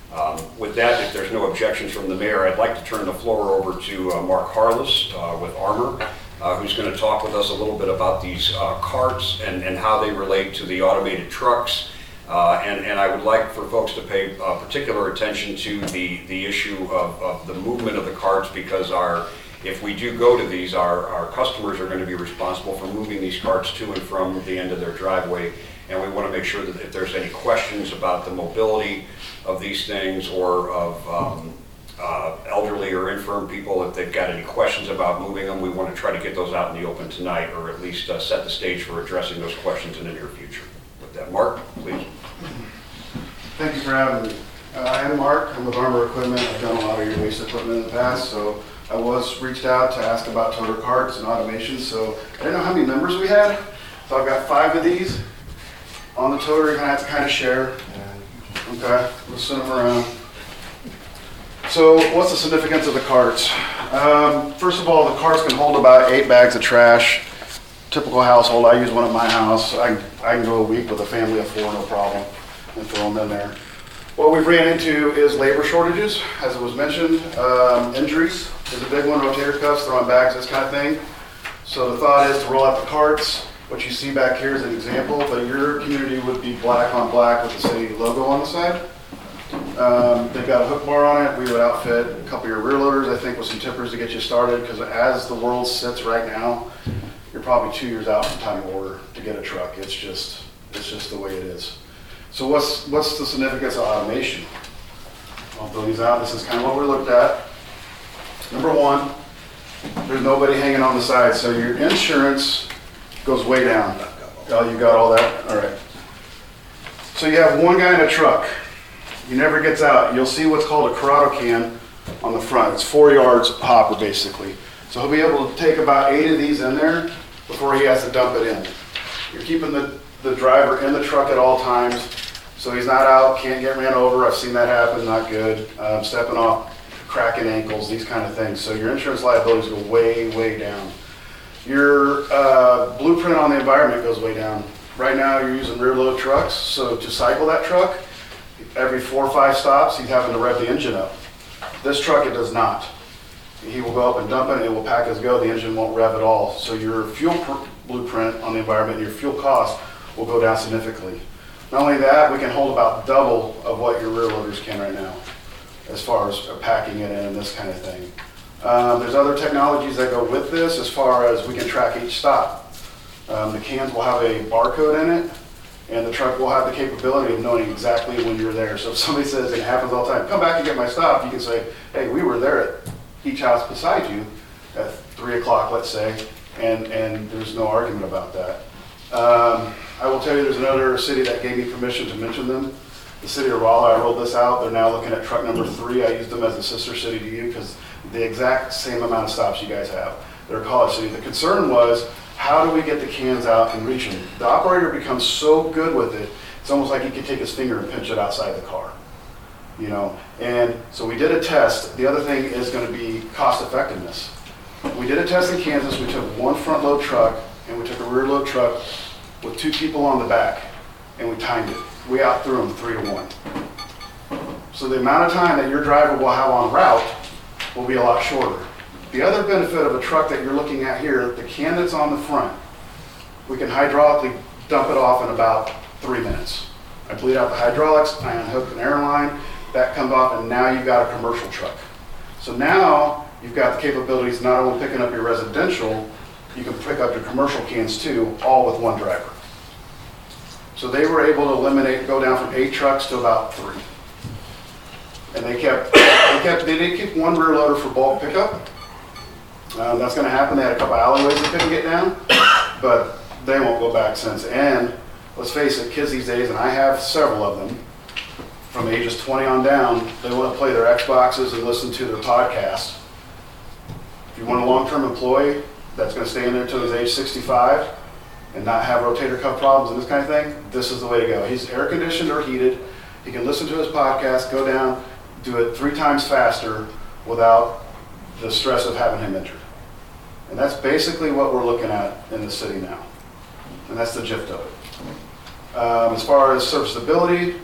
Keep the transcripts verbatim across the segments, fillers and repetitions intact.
Um, with that, if there's no objections from the mayor, I'd like to turn the floor over to uh, Mark Harless uh, with Armor, uh, who's going to talk with us a little bit about these uh, carts and, and how they relate to the automated trucks. Uh, and, and I would like for folks to pay uh, particular attention to the, the issue of, of the movement of the carts, because our, if we do go to these, our, our customers are going to be responsible for moving these carts to and from the end of their driveway. And we want to make sure that if there's any questions about the mobility of these things, or of um, uh, elderly or infirm people, if they've got any questions about moving them, we want to try to get those out in the open tonight, or at least uh, set the stage for addressing those questions in the near future. With that, Mark, please. Thank you for having me. Uh, I am Mark. I'm with Armor Equipment. I've done a lot of your waste equipment in the past, so I was reached out to ask about toter carts and automation. So I didn't know how many members we had, so I've got five of these on the toter. You're gonna have to kind of share. Okay, we'll send them around. So what's the significance of the carts? Um, first of all, the carts can hold about eight bags of trash. Typical household, I use one at my house. I, I can go a week with a family of four, no problem, and throw them in there. What we've ran into is labor shortages, as it was mentioned. Um, injuries is a big one, rotator cuffs, throwing bags, this kind of thing. So the thought is to roll out the carts. What you see back here is an example, but your community would be black on black with the city logo on the side. Um, they've got a hook bar on it. We would outfit a couple of your rear loaders, I think, with some tippers to get you started, because as the world sits right now, you're probably two years out from time of order to get a truck. It's just, it's just the way it is. So what's, what's the significance of automation? I'll throw these out. This is kind of what we looked at. Number one, there's nobody hanging on the side, so your insurance goes way down. Oh, you got all that? All right. So you have one guy in a truck. He never gets out. You'll see what's called a Corrado can on the front. It's four yards hopper, basically. So he'll be able to take about eight of these in there before he has to dump it in. You're keeping the, the driver in the truck at all times, so he's not out, can't get ran over. I've seen that happen, not good. Um, stepping off, cracking ankles, these kind of things. So your insurance liabilities go way, way down. Your uh, blueprint on the environment goes way down. Right now you're using rear load trucks, so to cycle that truck, every four or five stops he's having to rev the engine up. This truck, it does not. He will go up and dump it, and it will pack as go, the engine won't rev at all. So your fuel pr- blueprint on the environment, your fuel cost will go down significantly. Not only that, we can hold about double of what your rear loaders can right now, as far as packing it in and this kind of thing. Um, there's other technologies that go with this, as far as we can track each stop. Um, the cans will have a barcode in it, and the truck will have the capability of knowing exactly when you're there. So if somebody says, it happens all the time, come back and get my stop, you can say, hey, we were there at each house beside you at three o'clock, let's say, and, and there's no argument about that. Um, I will tell you, there's another city that gave me permission to mention them. The city of Rolla, I rolled this out. They're now looking at truck number three. I used them as a sister city to you because the exact same amount of stops you guys have. They're a college city. The concern was, how do we get the cans out and reach them? The operator becomes so good with it, it's almost like he could take his finger and pinch it outside the car. You know, and so we did a test. The other thing is going to be cost effectiveness. We did a test in Kansas. We took one front load truck and we took a rear load truck with two people on the back, and we timed it. We outthrew them three to one. So the amount of time that your driver will have on route will be a lot shorter. The other benefit of a truck that you're looking at here, the can that's on the front, we can hydraulically dump it off in about three minutes. I bleed out the hydraulics, I unhook an air line, that comes off, and now you've got a commercial truck. So now you've got the capabilities not only picking up your residential, you can pick up your commercial cans too, all with one driver. So they were able to eliminate, go down from eight trucks to about three. And they kept, they kept, they did keep one rear loader for bulk pickup. Um, that's gonna happen. They had a couple alleyways they couldn't get down, but they won't go back since. And let's face it, kids these days, and I have several of them, from ages twenty on down, they want to play their Xboxes and listen to their podcasts. If you want a long-term employee that's going to stay in there until he's age sixty-five and not have rotator cuff problems and this kind of thing, this is the way to go. He's air conditioned or heated. He can listen to his podcast, go down, do it three times faster without the stress of having him injured. And that's basically what we're looking at in the city now. And that's the gist of it. Um, as far as serviceability,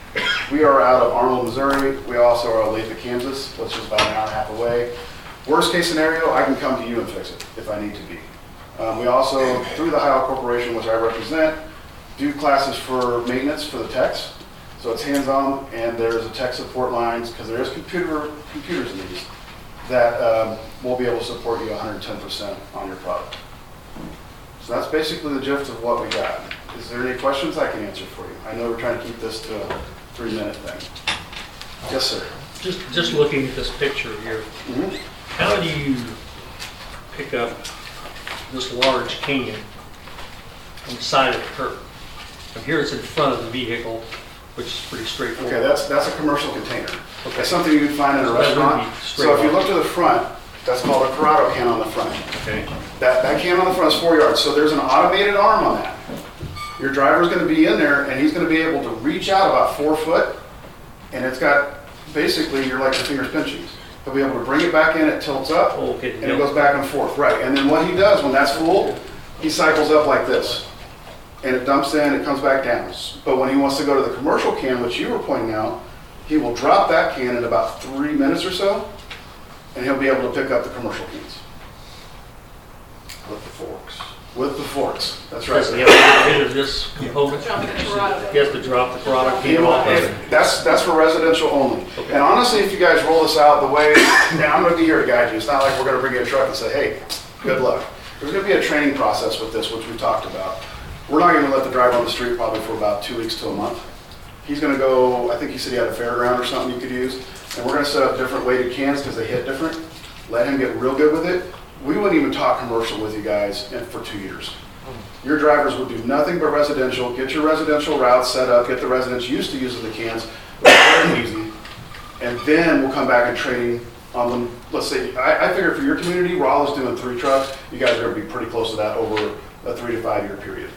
We are out of Arnold, Missouri. We also are out of Olathe, Kansas, which is about an hour and a half away. Worst case scenario, I can come to you and fix it if I need to be. Um, we also, through the Heil Corporation, which I represent, do classes for maintenance for the techs. So it's hands-on, and there's a tech support lines, because there is computer computers in these, that um, will be able to support you one hundred ten percent on your product. So that's basically the gist of what we got. Is there any questions I can answer for you? I know we're trying to keep this to a three-minute thing. Yes, sir. Just, just looking at this picture here, Mm-hmm. how do you pick up this large can on the side of the curb? And here it's in front of the vehicle, which is pretty straightforward. Okay, that's that's a commercial container. Okay. That's something you'd find in a So that would restaurant. be straight So if you on. look to the front, that's called a Corrado can on the front. Okay. That, that can on the front is four yards, so there's an automated arm on that. Your driver's gonna be in there, and he's gonna be able to reach out about four foot, and it's got, basically, you're like your fingers pinching. He'll be able to bring it back in, it tilts up, Oh, okay. and it goes back and forth, right. And then what he does, when that's full, he cycles up like this. And it dumps in, it comes back down. But when he wants to go to the commercial can, which you were pointing out, he will drop that can in about three minutes or so, and he'll be able to pick up the commercial cans. With the forks. With the forks, that's right. Does he have to get rid of this component? Drop the Corrado. He has to drop the product He can will- off of it? if- That's, that's for residential only. Okay. And honestly, if you guys roll this out the way, now I'm gonna be here to guide you. It's not like we're gonna bring you a truck and say, hey, good luck. There's gonna be a training process with this, which we talked about. We're not gonna let the driver on the street probably for about two weeks to a month. He's gonna go, I think he said he had a fairground or something you could use, and we're gonna set up different weighted cans because they hit different. Let him get real good with it. We wouldn't even talk commercial with you guys in- for two years. Your drivers would do nothing but residential, get your residential routes set up, get the residents used to using the cans, very easy. And then we'll come back and training on them. Let's say, I, I figure for your community, Roll's doing three trucks, you guys are gonna be pretty close to that over a three to five year period.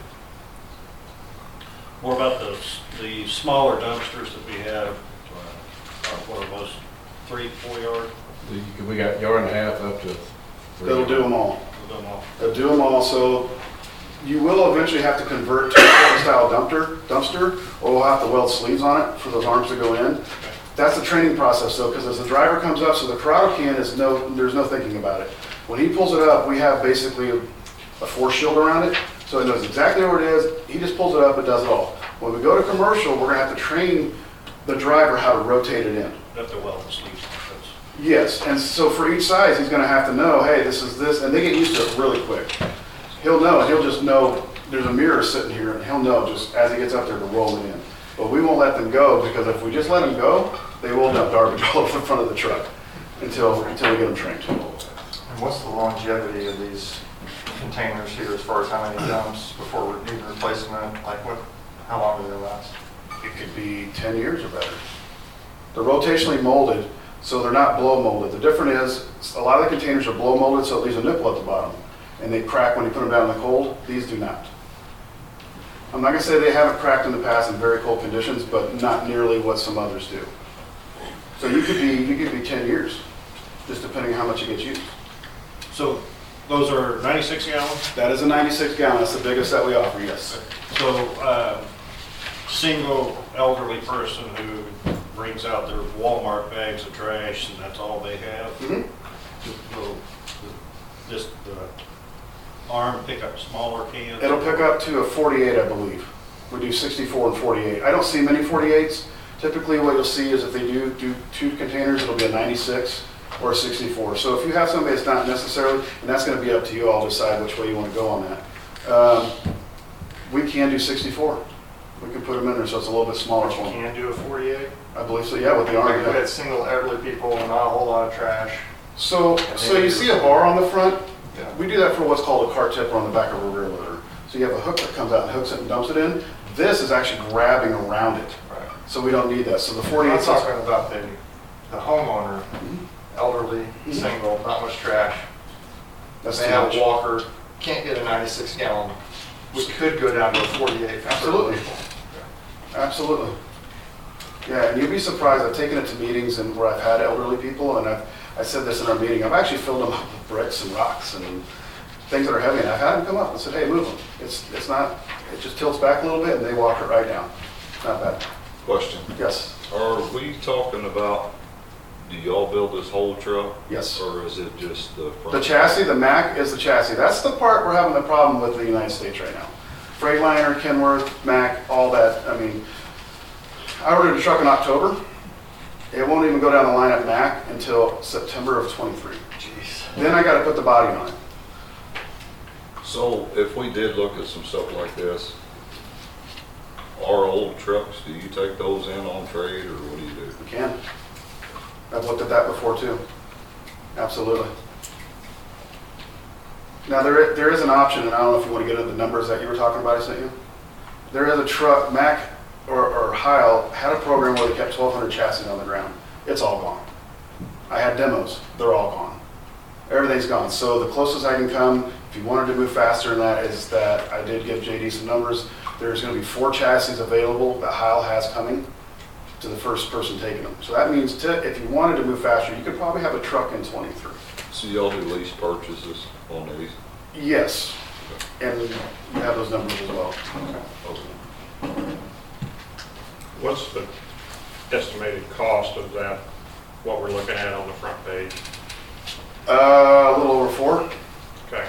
What about the, the smaller dumpsters that we have, uh, are what are those, three, four yard? The- We got yard and a half up to. three. They'll do them all. We'll do them all. They'll do them all, so you will eventually have to convert to a style dumpster, dumpster, or we'll have to weld sleeves on it for those arms to go in. That's the training process though, because as the driver comes up, so the Corrado can is no, there's no thinking about it. When he pulls it up, we have basically a, a force shield around it, so he knows exactly where it is. He just pulls it up, it does it all. When we go to commercial, we're gonna have to train the driver how to rotate it in. You have to weld the sleeves. That's- Yes, and so for each size, he's gonna have to know, hey, this is this, and they get used to it really quick. He'll know, and he'll just know, there's a mirror sitting here, and he'll know just as he gets up there to roll it in. But we won't let them go, because if we just let them go, they will dump garbage all over the front of the truck until, until we get them trained. And what's the longevity of these containers here as far as how many dumps before we're even replacing them? Like what, how long do they last? It could be ten years or better. They're rotationally molded, so they're not blow molded. The difference is, a lot of the containers are blow molded, so it leaves a nipple at the bottom, and they crack when you put them down in the cold. These do not. I'm not gonna say they haven't cracked in the past in very cold conditions, but not nearly what some others do. So you could be, you could be ten years, just depending on how much it gets used. So those are ninety-six gallons? That is a ninety-six gallon, that's the biggest that we offer, yes. So, uh, single elderly person who brings out their Walmart bags of trash and that's all they have, Mhm. will this, the arm pick up smaller cans? It'll pick up to a forty-eight, I believe. We do sixty-four and forty-eight. I don't see many forty-eights. Typically what you'll see is if they do do two containers, it'll be a ninety-six or a sixty-four. So if you have somebody that's not necessarily, and that's gonna be up to you all to decide which way you wanna go on that. Um, we can do sixty-four. We can put them in there so it's a little bit smaller You for them. can do a forty-eight? I believe so, yeah, with the arm. Like if we yeah. had single elderly people and not a whole lot of trash. So, so you see a bar on the front? Yeah. We do that for what's called a cart tipper on the back of a rear loader. So you have a hook that comes out and hooks it and dumps it in. This is actually grabbing around it. Right. So we don't need that. So the I'm forty-eight. talking about the, the homeowner, elderly, Mhm. single, not much trash. That's They too have much. a walker, can't get a ninety-six gallon. We could go down to a forty-eight. for certain Absolutely. people. Absolutely. Yeah, and you'd be surprised. I've taken it to meetings and where I've had elderly people, and I've, I said this in our meeting, I've actually filled them up with bricks and rocks and things that are heavy, and I've had them come up and said, hey, move them. It's, it's not, it just tilts back a little bit, and they walk it right down. Not bad. Question, Yes, are we talking about, do y'all build this whole truck? yes. Or is it just the front? The chassis, the Mack is the chassis. That's the part we're having the problem with the United States right now. Freightliner, Kenworth, Mack, all that. I mean, I ordered a truck in October. It won't even go down the line at Mack until September of twenty-three. Jeez. Then I gotta put the body on it. So if we did look at some stuff like this, our old trucks, do you take those in on trade or what do you do? We can. I've looked at that before too. Absolutely. Now, there, i- there is an option, and I don't know if you want to get into the numbers that you were talking about, I sent you. There is a truck, Mack or, or Heil had a program where they kept twelve hundred chassis on the ground. It's all gone. I had demos, they're all gone. Everything's gone. So the closest I can come, if you wanted to move faster than that, is that I did give J D some numbers. There's going to be four chassis available that Heil has coming to the first person taking them. So that means to, if you wanted to move faster, you could probably have a truck in twenty-three. So y'all do lease purchases on these? Yes, and you have those numbers as well. Okay. What's the estimated cost of that, what we're looking at on the front page? Uh, a little over four. Okay,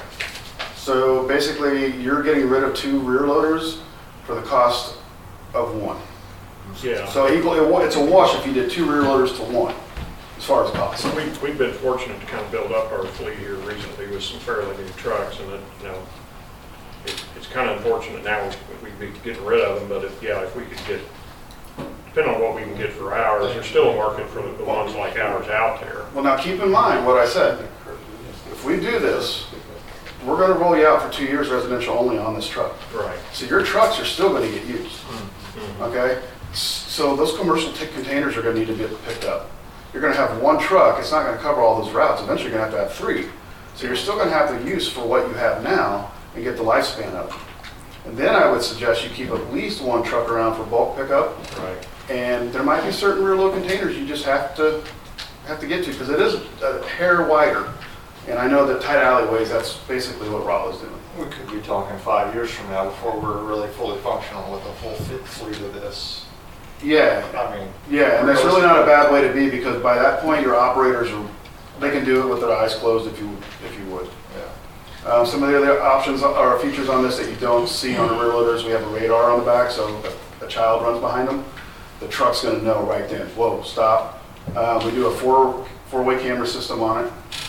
So basically, you're getting rid of two rear loaders for the cost of one. yeah. So equal, it wa- it's a wash if you did two rear loaders to one, as far as cost. We, we've been fortunate to kind of build up our fleet here recently with some fairly new trucks, and it, you know, it, it's kind of unfortunate now we- we'd be getting rid of them, but if, yeah, if we could get, depending on what we can get for ours, there's still a market for the the ones like ours out there. Well, now keep in mind what I said. If we do this, we're gonna roll you out for two years residential only on this truck. Right. So your trucks are still gonna get used, Mhm. okay? S- So those commercial t- containers are gonna need to get picked up. You're gonna have one truck, it's not gonna cover all those routes, eventually you're gonna have to have three. So you're still gonna have the use for what you have now and get the lifespan of it. And then I would suggest you keep at least one truck around for bulk pickup, Right. and there might be certain rear load containers you just have to, have to get to, because it is a hair wider. And I know that tight alleyways, that's basically what Rollins doing. We could be talking five years from now before we're really fully functional with a full fit fleet of this. Yeah, I mean, yeah, and that's really not a bad way to be, because by that point, your operators are, they can do it with their eyes closed if you, if you would. yeah. Um, some of the other options or features on this that you don't see on the rear loaders, we have a radar on the back, so if a child runs behind them, the truck's gonna know right then, whoa, stop. Uh, we do a four, four-way camera system on it.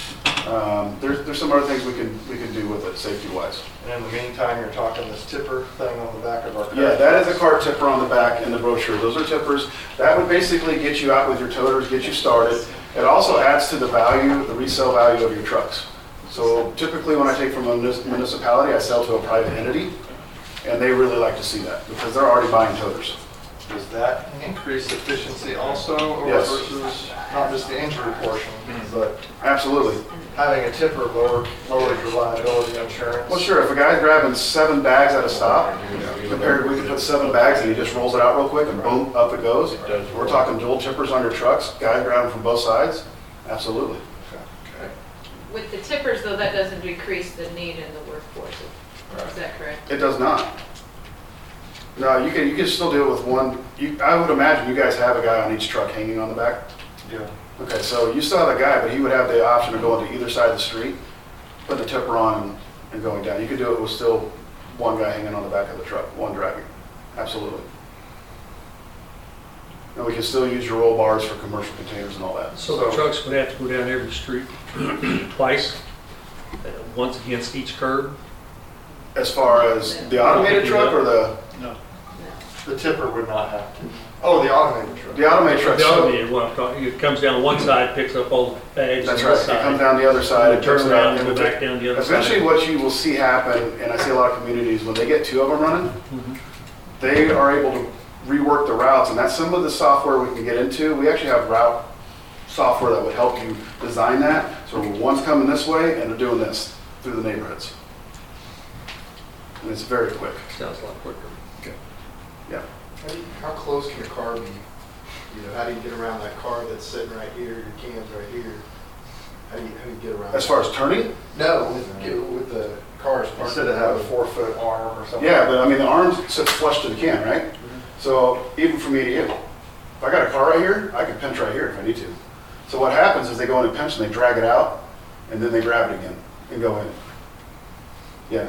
Um, there's, there's some other things we can, we can do with it, safety-wise. And in the meantime, you're talking this tipper thing on the back of our car. Yeah, that is a car tipper on the back in the brochure. Those are tippers. That would basically get you out with your toters, get you started. It also adds to the value, the resale value of your trucks. So typically when I take from a munis- municipality, I sell to a private entity, and they really like to see that because they're already buying toters. Does that increase efficiency also, or Yes. versus not just the injury portion, but Absolutely. having a tipper lower, lowers your liability insurance? Well, sure, if a guy's grabbing seven bags at a stop, compared to we can put seven bags and he just rolls it out real quick and boom, up it goes. We're talking dual tippers on your trucks, guys grabbing from both sides. Absolutely. Okay. With the tippers, though, that doesn't decrease the need in the workforce. Is that correct? It does not. No, you can, you can still do it with one, you, I would imagine you guys have a guy on each truck hanging on the back. Yeah. Okay, so you still have a guy, but he would have the option of going to either side of the street, putting the tipper on and, and going down. You could do it with still one guy hanging on the back of the truck, one driving. Absolutely. And we can still use your roll bars for commercial containers and all that. So the trucks would have to go down every street twice, uh, once against each curb? As far as the automated truck or the, The tipper would not have to. Oh, the automated truck. the automated truck? The So- automated one, I'm talking- it comes down one side, picks up all the bags on That's this right, side. it comes down the other side. And it turn picks it around up, and go back down the other side. Eventually, what you will see happen, and I see a lot of communities, when they get two of them running, Mhm. they are able to rework the routes, and that's some of the software we can get into. We actually have route software that would help you design that. So one's coming this way, and they're doing this through the neighborhoods. And it's very quick, Sounds a lot quicker. yeah. How do you- How close can a car be? You know, how do you get around that car that's sitting right here, your cam's right here? How do you, how do you get around? As far as turning, No, with, get- with the cars parked. Instead of have a four foot arm or something. yeah, but I mean, the arms sit flush to the can, right? So even from me to you, if I got a car right here, I can pinch right here if I need to. So what happens is they go in and pinch and they drag it out, and then they grab it again and go in. Yeah.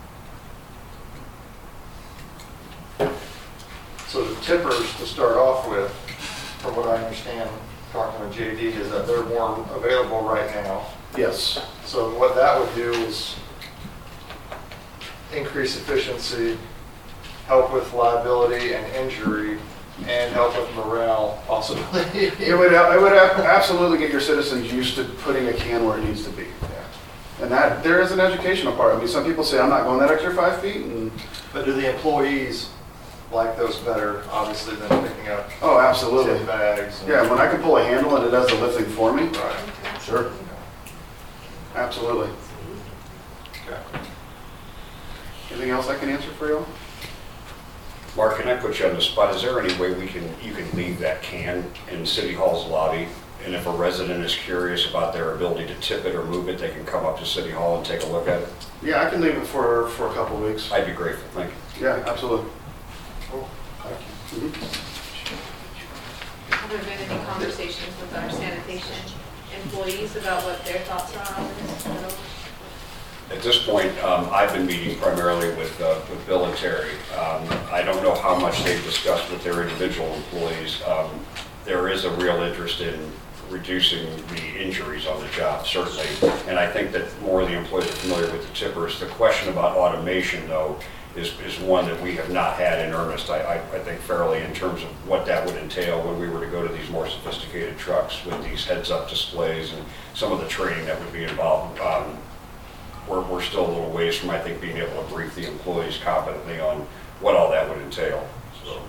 So the tippers, to start off with, from what I understand, talking with J D, is that they're more available right now. Yes. So what that would do is increase efficiency, help with liability and injury, and help with morale possibly. It would, it would ab- absolutely get your citizens used to putting a can where it needs to be. And that, there is an educational part. I mean, some people say, I'm not going that extra five feet, and, But do the employees like those better, obviously, than picking up oh, absolutely. tip bags? and- Yeah, when I can pull a handle and it does the lifting for me, Right. sure, absolutely. Okay. Anything else I can answer for you? Mark, can I put you on the spot? Is there any way we can, you can leave that can in City Hall's lobby? And if a resident is curious about their ability to tip it or move it, they can come up to City Hall and take a look at it? Yeah, I can leave it for, for a couple of weeks. I'd be grateful, thank you. Yeah, absolutely. Cool. Thank you. Mhm. Have there been any conversations with our sanitation employees about what their thoughts are on this? at all? At this point, um, I've been meeting primarily with, uh, with Bill and Terry. Um, I don't know how much they've discussed with their individual employees. Um, There is a real interest in reducing the injuries on the job, certainly. And I think that more of the employees are familiar with the tippers. The question about automation, though, is, is one that we have not had in earnest, I, I, I think fairly, in terms of what that would entail when we were to go to these more sophisticated trucks with these heads-up displays and some of the training that would be involved. Um, we're, we're still a little ways from, I think, being able to brief the employees competently on what all that would entail. So.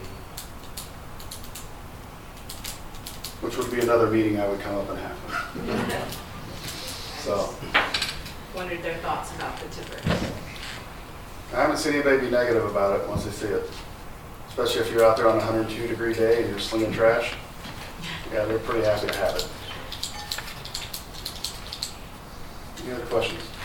Which would be another meeting I would come up and have. So, Wondered their thoughts about the tippers. I haven't seen anybody be negative about it once they see it. Especially if you're out there on a one hundred two degree day and you're slinging trash. Yeah, they're pretty happy to have it. Any other questions?